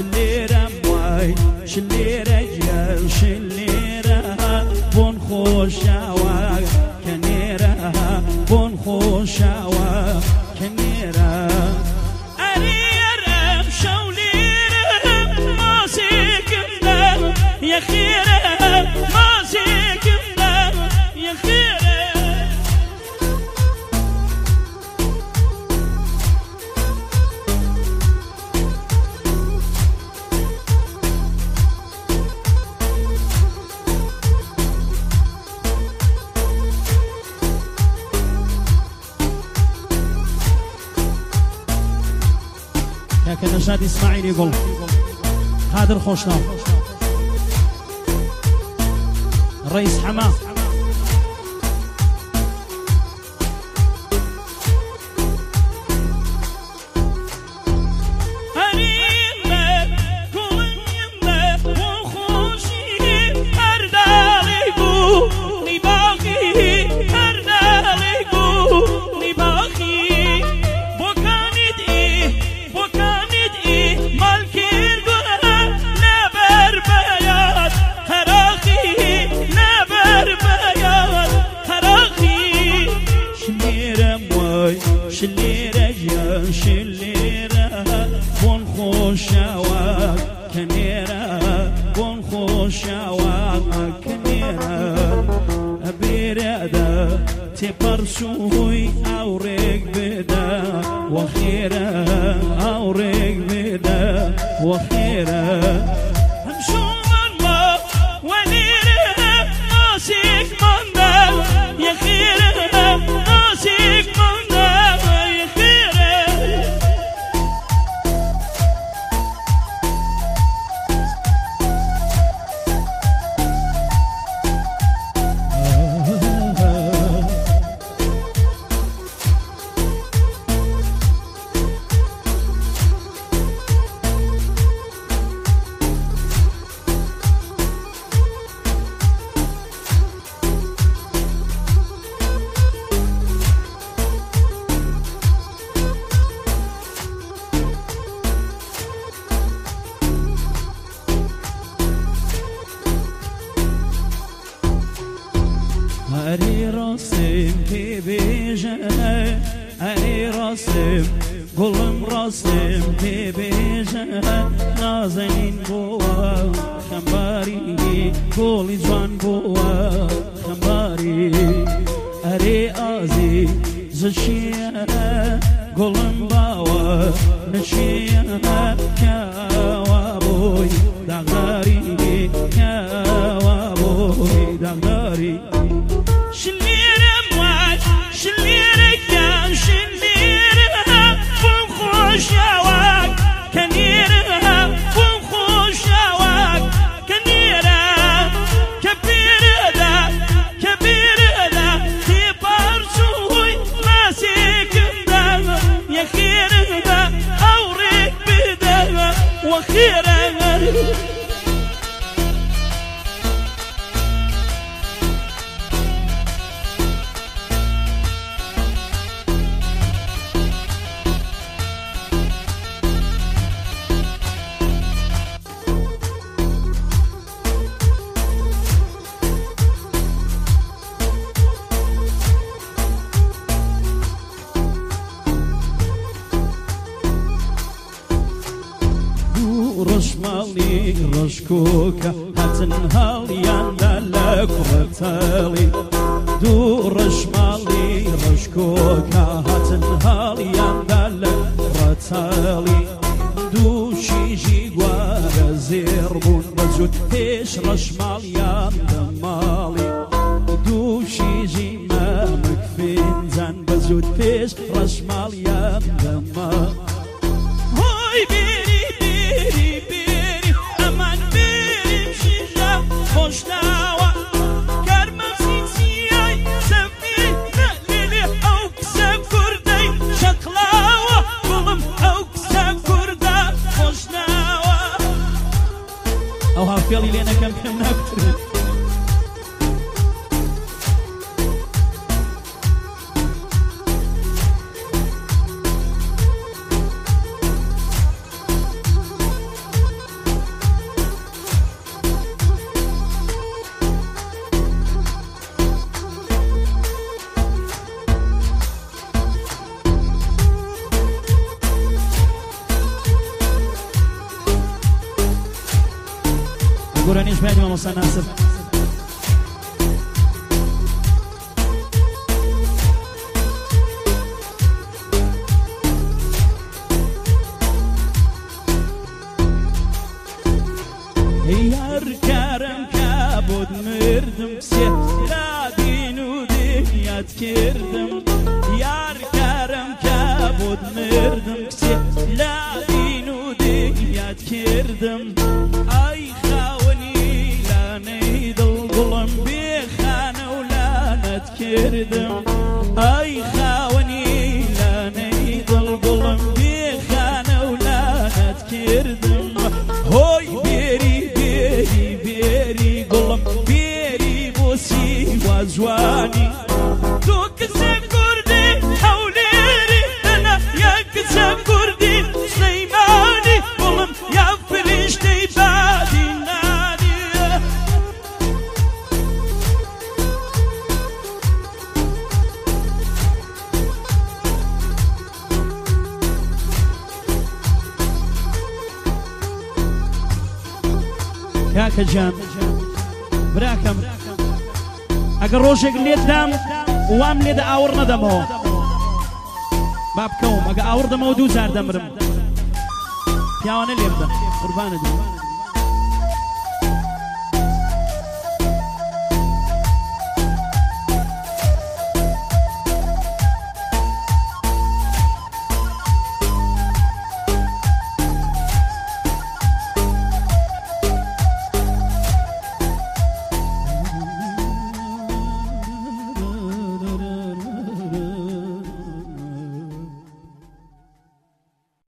شليرم وای شليره جل شليره بون خوشاوا کنیره بون خوشاوا کنیره أريرم شوليرم ما سيكمنا يا خيرم ما سيكمنا يا خيرم لكن نشاد اسماعيل يقول قادر خوشنا الرئيس حماه شليرة يا شليرة بون خوشاوا كنيرة بون خوشاوا كنيرة أبيردا تبرسوي أوريك بدا وخيرة أوريك بدا وخيرة همشو من ما وليرة ناسيك من دا يا خيرة ناسيك من أري راسم في بيجة أري راسم قلم راسم في بيجة نازنين بوا خمباري قولي جوان بوا خمباري أري آزي زشية قلم باوا نشية كوابوي دغاري كوابوي دغاري شليرم واج شليرك يا شليرها بون خوشاواك كنيرها بون خوشاواك كنيرها كبير دا تبارسوي ما سيكمدا يا خيرها أوريك بدا وخيرها رشمالي رشكوكا هتنهالي عندلك وتالي دو رشمالي رشكوكا هتنهالي عندلك وتالي دو شيجي قوار زيربون بزود فيش رشمالي عندمالي دو شيجي مامك فينزان بزود فيش رشمالي عندمالي هاي بيري خوشناوا كرمم سيسياي سفي نقللي او كسب كردي شقلاوا قلم او كسب كردا خوشناوا او هافيالي لينا كم نكتر گورانیش باید مامۆستا ناسر یار کارم کابود مردم سێ لا دین و دنیات کردم یار کارم کابود مردم سێ لا دین و دنیات کردم ئای خاوەنی لانەی دڵگوڵم بێ خانە و لانەت کردم ئای خاوەنی لانەی دڵگوڵم بێ خانە و لانەت کردم هۆی بێری گوڵم بێری بۆ سیوا جوانی تۆ کچێم کوردی هەولێری ئەنا یا کچەم کوردی سلەیمانی گوڵم یا فریشتەی بادی نانیە کاکە جان براکەم ئەگەر ڕۆژێک لێت دام وام لێدە ئاوڕ نەدەمەوە با بکەوم ئەگە ئاوڕ دەمەوە 2000 دەمرم پیاوانە لێ بدە قوربانت